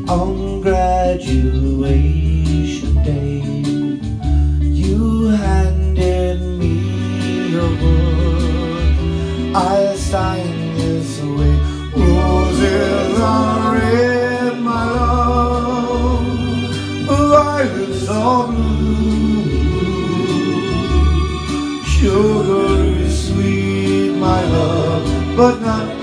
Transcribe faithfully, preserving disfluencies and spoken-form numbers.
On graduation day, you handed me your book. I signed this away. Roses are red, my love, violets are blue. Sugar is sweet, my love, but not